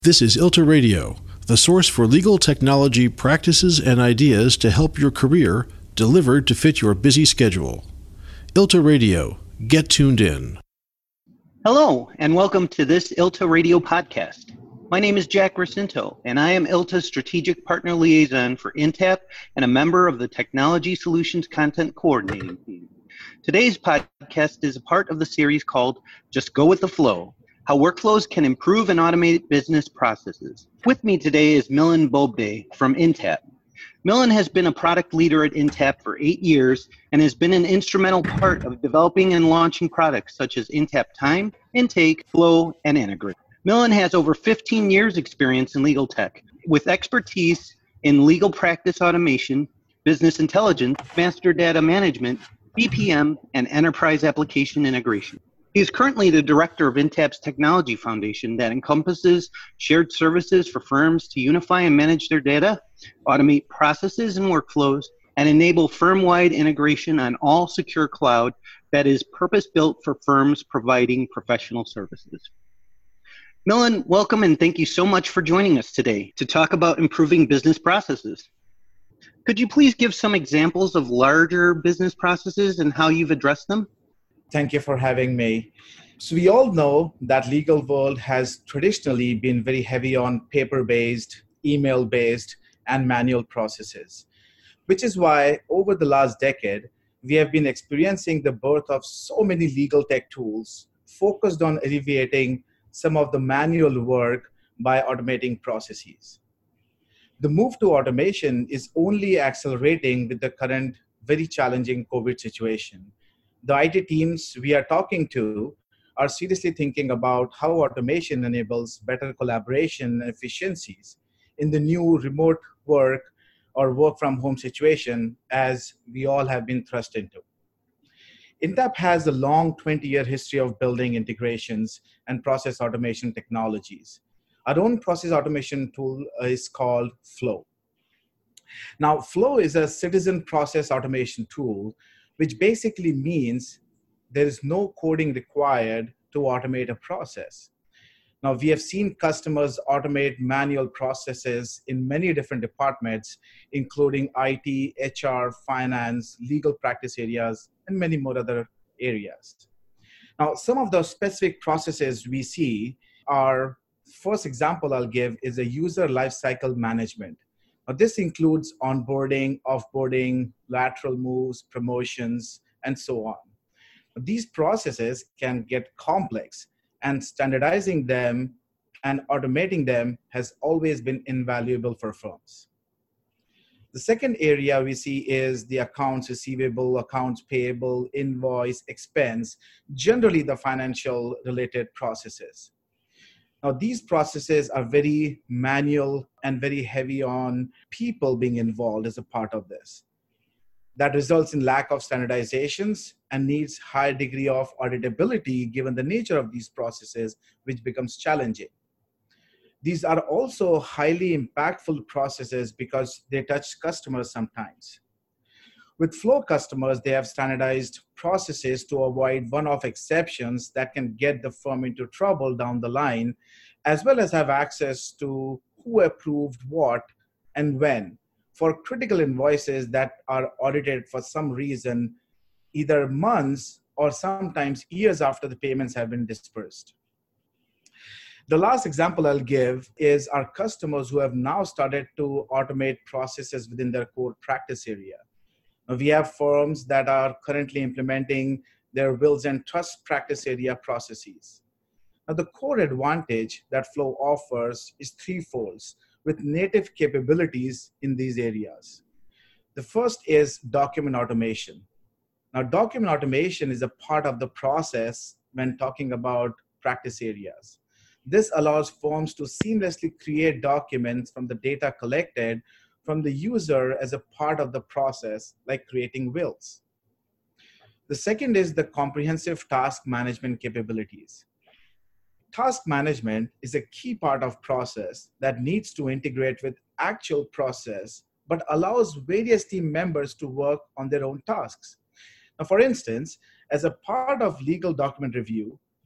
This is ILTA Radio, the source for legal technology practices and ideas to help your career, delivered to fit your busy schedule. ILTA Radio, get tuned in. Hello, and welcome to this ILTA Radio podcast. My name is Jack Racinto, and I am ILTA's Strategic Partner Liaison for Intapp and a member of the Technology Solutions Content Coordinating Team. Today's podcast is a part of the series called Just Go With the Flow, How Workflows Can Improve and Automate Business Processes. With me today is Milan Bobday from Intapp. Milan has been a product leader at Intapp for 8 years and has been an instrumental part of developing and launching products such as Intapp Time, Intake, Flow, and Integrate. Milan has over 15 years experience in legal tech with expertise in legal practice automation, business intelligence, master data management, BPM, and enterprise application integration. He is currently the director of Intapp's Technology Foundation that encompasses shared services for firms to unify and manage their data, automate processes and workflows, and enable firm-wide integration on all secure cloud that is purpose-built for firms providing professional services. Milan, welcome and thank you so much for joining us today to talk about improving business processes. Could you please give some examples of larger business processes and how you've addressed them? Thank you for having me. So we all know that legal world has traditionally been very heavy on paper-based, email-based, and manual processes, which is why over the last decade, we have been experiencing the birth of so many legal tech tools focused on alleviating some of the manual work by automating processes. The move to automation is only accelerating with the current very challenging COVID situation. The IT teams we are talking to are seriously thinking about how automation enables better collaboration and efficiencies in the new remote work or work from home situation as we all have been thrust into. Intapp has a long 20-year history of building integrations and process automation technologies. Our own process automation tool is called Flow. Now, Flow is a citizen process automation tool, which basically means there is no coding required to automate a process. Now, we have seen customers automate manual processes in many different departments, including IT, HR, finance, legal practice areas, and many more other areas. Now, some of the specific processes we see are, first example I'll give is a user lifecycle management. Now, this includes onboarding, offboarding, lateral moves, promotions, and so on. These processes can get complex, and standardizing them and automating them has always been invaluable for firms. The second area we see is the accounts receivable, accounts payable, invoice, expense, generally the financial related processes. Now, these processes are very manual and very heavy on people being involved as a part of this. That results in lack of standardizations and needs high degree of auditability given the nature of these processes, which becomes challenging. These are also highly impactful processes because they touch customers sometimes. With Flow customers, they have standardized processes to avoid one-off exceptions that can get the firm into trouble down the line, as well as have access to who approved what and when for critical invoices that are audited for some reason, either months or sometimes years after the payments have been dispersed. The last example I'll give is our customers who have now started to automate processes within their core practice area. Now, we have firms that are currently implementing their wills and trust practice area processes. Now, the core advantage that Flow offers is threefold, with native capabilities in these areas. The first is document automation. Now, document automation is a part of the process when talking about practice areas. This allows firms to seamlessly create documents from the data collected from the user as a part of the process, like creating wills. The second is the comprehensive task management capabilities. Task management is a key part of process that needs to integrate with actual process, but allows various team members to work on their own tasks. Now, for instance, as a part of legal document review,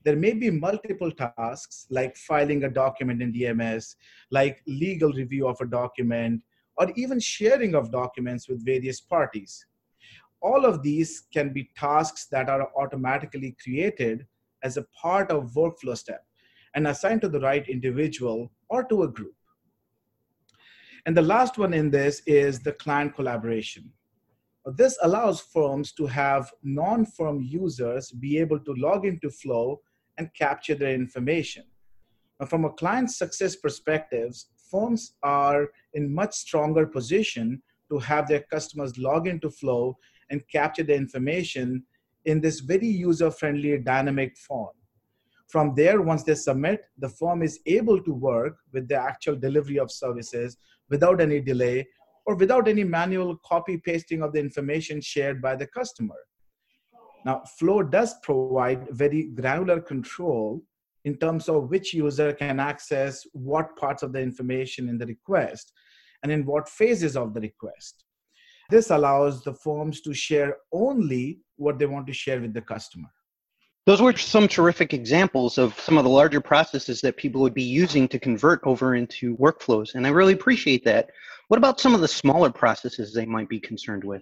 there may be multiple tasks like filing a document in DMS, like legal review of a document, or even sharing of documents with various parties. All of these can be tasks that are automatically created as a part of workflow step and assigned to the right individual or to a group. And the last one in this is the client collaboration. This allows firms to have non-firm users be able to log into Flow and capture their information. Now, from a client success perspective, firms are in much stronger position to have their customers log into Flow and capture the information in this very user-friendly dynamic form. From there, once they submit, the firm is able to work with the actual delivery of services without any delay or without any manual copy pasting of the information shared by the customer. Now, Flow does provide very granular control in terms of which user can access what parts of the information in the request and in what phases of the request. This allows the firms to share only what they want to share with the customer. Those were some terrific examples of some of the larger processes that people would be using to convert over into workflows, and I really appreciate that. What about some of the smaller processes they might be concerned with?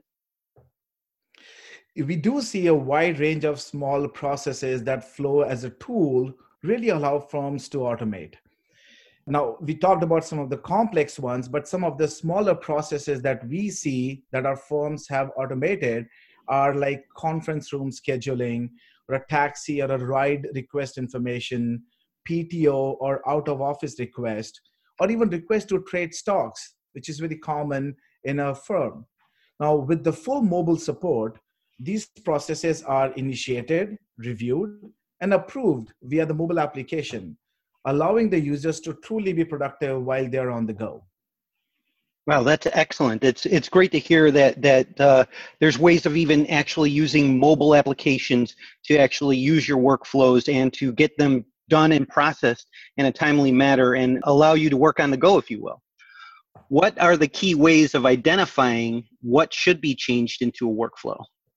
We do see a wide range of small processes that Flow as a tool really allow firms to automate. Now, we talked about some of the complex ones, but some of the smaller processes that we see that our firms have automated are like conference room scheduling, or a taxi or a ride request information, PTO or out of office request, or even request to trade stocks, which is very common in a firm. Now, with the full mobile support, these processes are initiated, reviewed, and approved via the mobile application, allowing the users to truly be productive while they're on the go. Wow, that's excellent. It's great to hear that there's ways of even actually using mobile applications to actually use your workflows and to get them done and processed in a timely manner and allow you to work on the go, if you will. What are the key ways of identifying what should be changed into a workflow?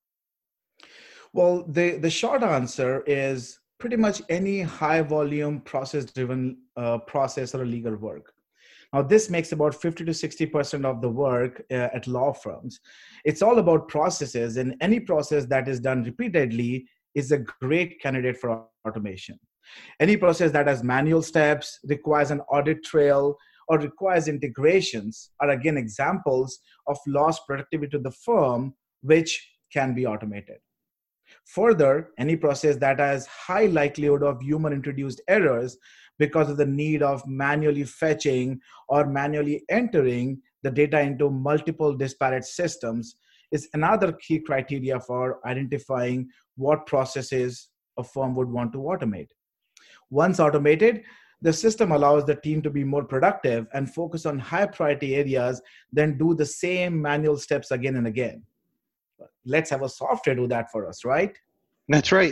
Well, the short answer is pretty much any high volume process-driven process or legal work. Now, this makes about 50 to 60% of the work at law firms. It's all about processes, and any process that is done repeatedly is a great candidate for automation. Any process that has manual steps, requires an audit trail, or requires integrations are again examples of lost productivity to the firm, which can be automated. Further, any process that has high likelihood of human-introduced errors because of the need of manually fetching or manually entering the data into multiple disparate systems is another key criteria for identifying what processes a firm would want to automate. Once automated, the system allows the team to be more productive and focus on high priority areas than do the same manual steps again and again. Let's have a software do that for us, right? That's right.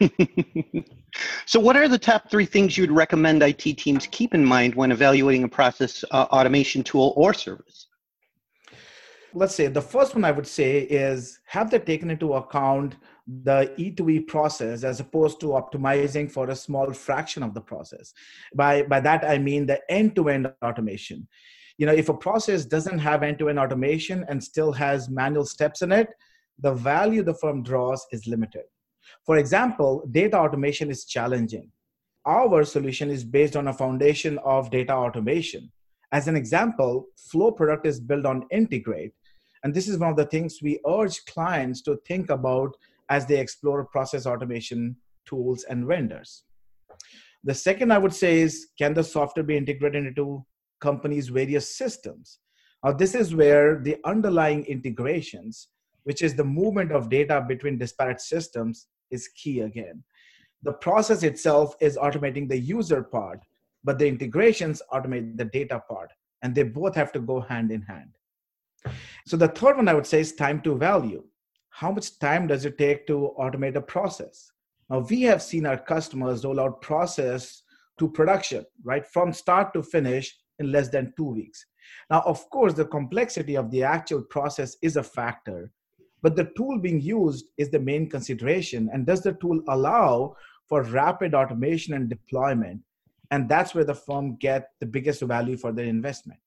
So what are the top 3 things you'd recommend IT teams keep in mind when evaluating a process automation tool or service? Let's say the first one I would say is have they taken into account the E2E process as opposed to optimizing for a small fraction of the process. By that, I mean the end-to-end automation. If a process doesn't have end-to-end automation and still has manual steps in it, the value the firm draws is limited. For example, data automation is challenging. Our solution is based on a foundation of data automation. As an example, Flow product is built on Integrate. And this is one of the things we urge clients to think about as they explore process automation tools and vendors. The second I would say is, can the software be integrated into companies' various systems? Now, this is where the underlying integrations, which is the movement of data between disparate systems, is key again. The process itself is automating the user part, but the integrations automate the data part, and they both have to go hand in hand. So the third one I would say is time to value. How much time does it take to automate a process? Now, we have seen our customers roll out process to production, right, from start to finish in less than 2 weeks. Now, of course, the complexity of the actual process is a factor, but the tool being used is the main consideration. And does the tool allow for rapid automation and deployment. And that's where the firm get the biggest value for their investment.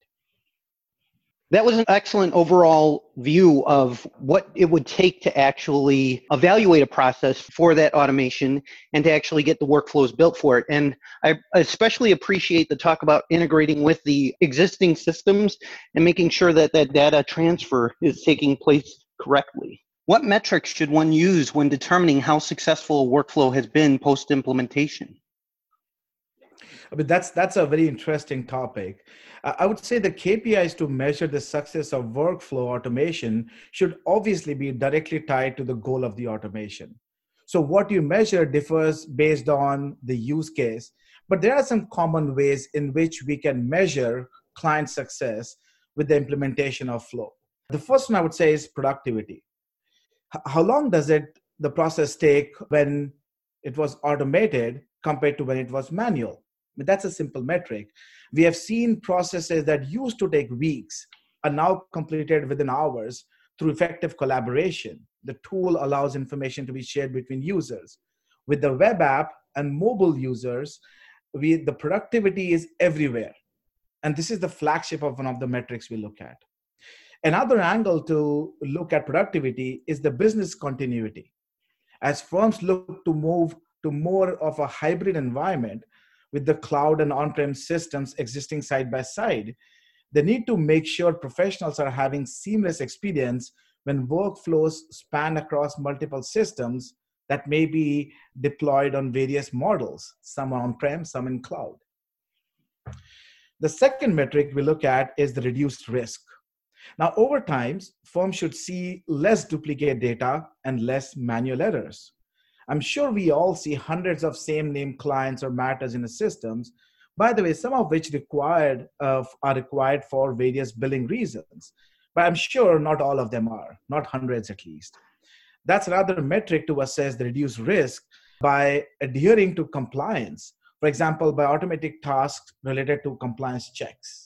That was an excellent overall view of what it would take to actually evaluate a process for that automation and to actually get the workflows built for it. And I especially appreciate the talk about integrating with the existing systems and making sure that that data transfer is taking place correctly. What metrics should one use when determining how successful a workflow has been post-implementation? I mean, that's a very interesting topic. I would say the KPIs to measure the success of workflow automation should obviously be directly tied to the goal of the automation. So what you measure differs based on the use case, but there are some common ways in which we can measure client success with the implementation of flow. The first one I would say is productivity. How long does the process take when it was automated compared to when it was manual? But that's a simple metric. We have seen processes that used to take weeks are now completed within hours through effective collaboration. The tool allows information to be shared between users. With the web app and mobile users, the productivity is everywhere. And this is the flagship of one of the metrics we look at. Another angle to look at productivity is the business continuity. As firms look to move to more of a hybrid environment, with the cloud and on-prem systems existing side by side, they need to make sure professionals are having seamless experience when workflows span across multiple systems that may be deployed on various models, some on-prem, some in cloud. The second metric we look at is the reduced risk. Now, over time, firms should see less duplicate data and less manual errors. I'm sure we all see hundreds of same name clients or matters in the systems, by the way, some of which are required for various billing reasons. But I'm sure not all of them are, not hundreds at least. That's another metric to assess the reduced risk by adhering to compliance. For example, by automatic tasks related to compliance checks.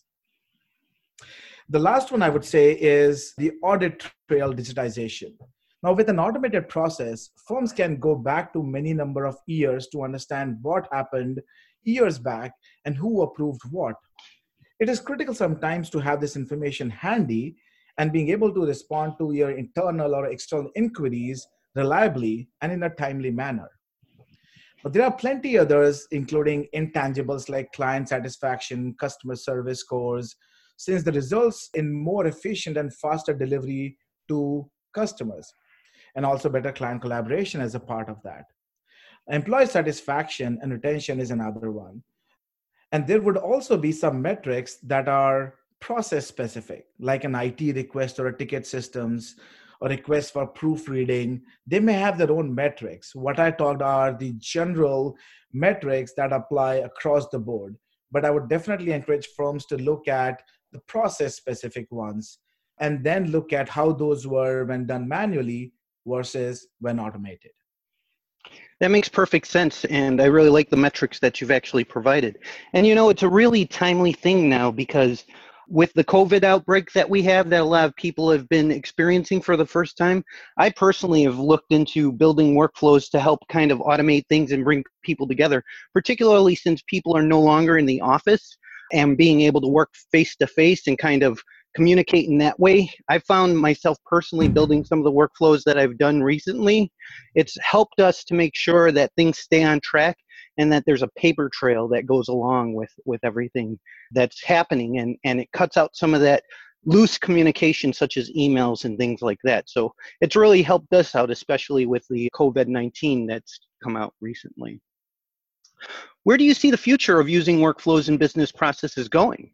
The last one I would say is the audit trail digitization. Now, with an automated process, firms can go back to many number of years to understand what happened years back and who approved what. It is critical sometimes to have this information handy and being able to respond to your internal or external inquiries reliably and in a timely manner. But there are plenty others, including intangibles like client satisfaction, customer service scores, since the results in more efficient and faster delivery to customers, and also better client collaboration as a part of that. Employee satisfaction and retention is another one. And there would also be some metrics that are process specific, like an IT request or a ticket systems or request for proofreading. They may have their own metrics. What I talked are the general metrics that apply across the board. But I would definitely encourage firms to look at the process specific ones and then look at how those were when done manually versus when automated. That makes perfect sense, and I really like the metrics that you've actually provided. And you know, it's a really timely thing now because with the COVID outbreak that we have that a lot of people have been experiencing for the first time, I personally have looked into building workflows to help kind of automate things and bring people together, particularly since people are no longer in the office, and being able to work face to face and kind of communicate in that way. I found myself personally building some of the workflows that I've done recently. It's helped us to make sure that things stay on track and that there's a paper trail that goes along with everything that's happening. And it cuts out some of that loose communication, such as emails and things like that. So it's really helped us out, especially with the COVID-19 that's come out recently. Where do you see the future of using workflows in business processes going?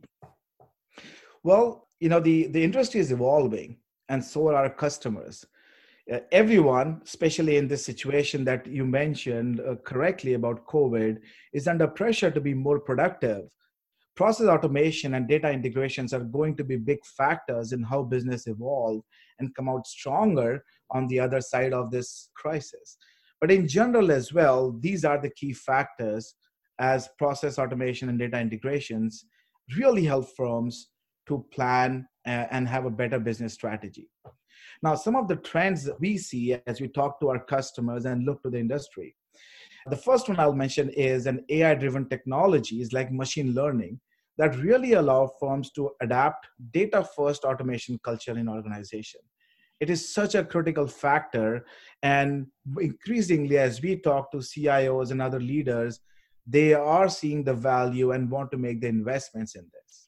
Well, you know, the industry is evolving and so are our customers. Everyone, especially in this situation that you mentioned correctly about COVID, is under pressure to be more productive. Process automation and data integrations are going to be big factors in how business evolve and come out stronger on the other side of this crisis. But in general as well, these are the key factors as process automation and data integrations really help firms to plan and have a better business strategy. Now, some of the trends we see as we talk to our customers and look to the industry. The first one I'll mention is an AI-driven technologies like machine learning that really allow firms to adapt data-first automation culture in organization. It is such a critical factor, and increasingly as we talk to CIOs and other leaders, they are seeing the value and want to make the investments in this.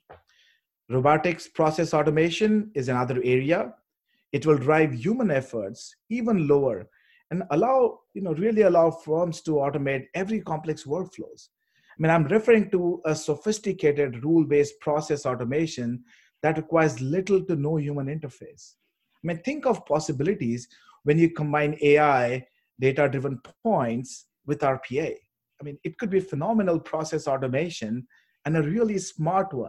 Robotics process automation is another area. It will drive human efforts even lower and really allow firms to automate every complex workflows. I'm referring to a sophisticated rule-based process automation that requires little to no human interface. Think of possibilities when you combine AI, data-driven points with RPA. It could be phenomenal process automation and a really smart one.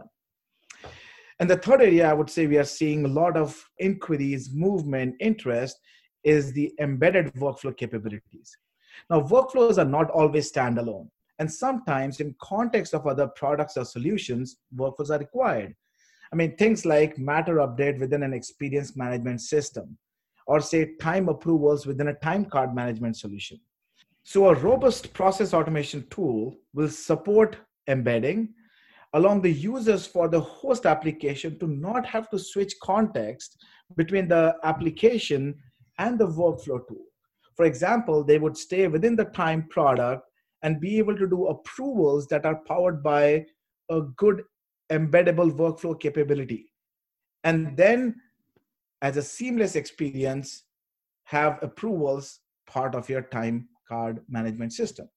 And the third area I would say we are seeing a lot of inquiries, movement, interest is the embedded workflow capabilities. Now, workflows are not always standalone. And sometimes in context of other products or solutions, workflows are required. Things like matter update within an experience management system, or say time approvals within a time card management solution. So a robust process automation tool will support embedding, allowing the users for the host application to not have to switch context between the application and the workflow tool. For example, they would stay within the time product and be able to do approvals that are powered by a good embeddable workflow capability. And then as a seamless experience, have approvals part of your time card management system.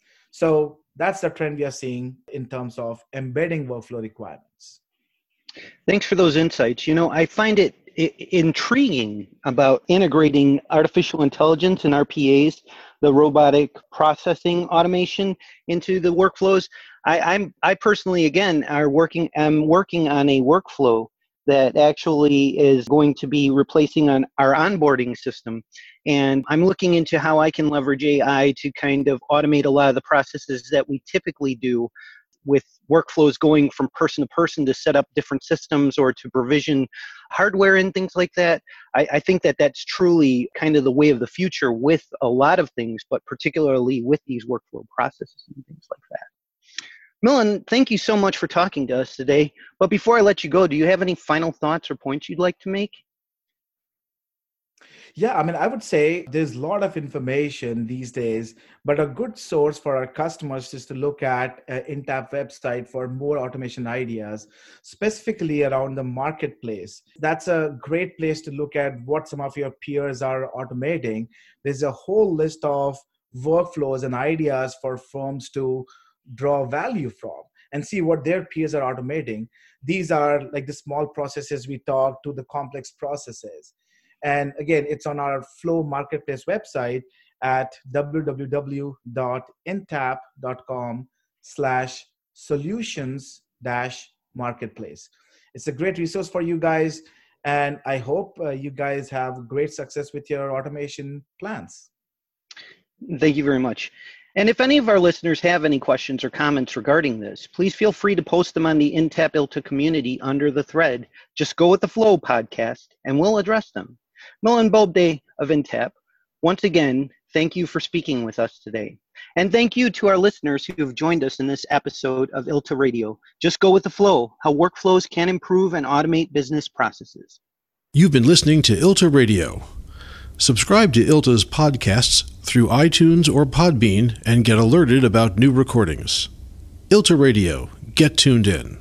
So that's the trend we are seeing in terms of embedding workflow requirements. Thanks for those insights. I find it intriguing about integrating artificial intelligence and RPAs, the robotic processing automation, into the workflows. I personally, again, am working on a workflow that actually is going to be replacing our onboarding system. And I'm looking into how I can leverage AI to kind of automate a lot of the processes that we typically do with workflows going from person to person to set up different systems or to provision hardware and things like that. I think that that's truly kind of the way of the future with a lot of things, but particularly with these workflow processes and things like that. Milind, thank you so much for talking to us today. But before I let you go, do you have any final thoughts or points you'd like to make? Yeah, I would say there's a lot of information these days, but a good source for our customers is to look at Intap website for more automation ideas, specifically around the marketplace. That's a great place to look at what some of your peers are automating. There's a whole list of workflows and ideas for firms to draw value from and see what their peers are automating. These are like the small processes we talk to the complex processes. And again, it's on our Flow Marketplace website at www.intap.com/solutions-marketplace. It's a great resource for you guys. And I hope you guys have great success with your automation plans. Thank you very much. And if any of our listeners have any questions or comments regarding this, please feel free to post them on the Intap ILTA community under the thread. Just go with the Flow podcast and we'll address them. Milind Bobde of Intap, once again, thank you for speaking with us today. And thank you to our listeners who have joined us in this episode of ILTA Radio. Just go with the flow, how workflows can improve and automate business processes. You've been listening to ILTA Radio. Subscribe to ILTA's podcasts through iTunes or Podbean and get alerted about new recordings. ILTA Radio. Get tuned in.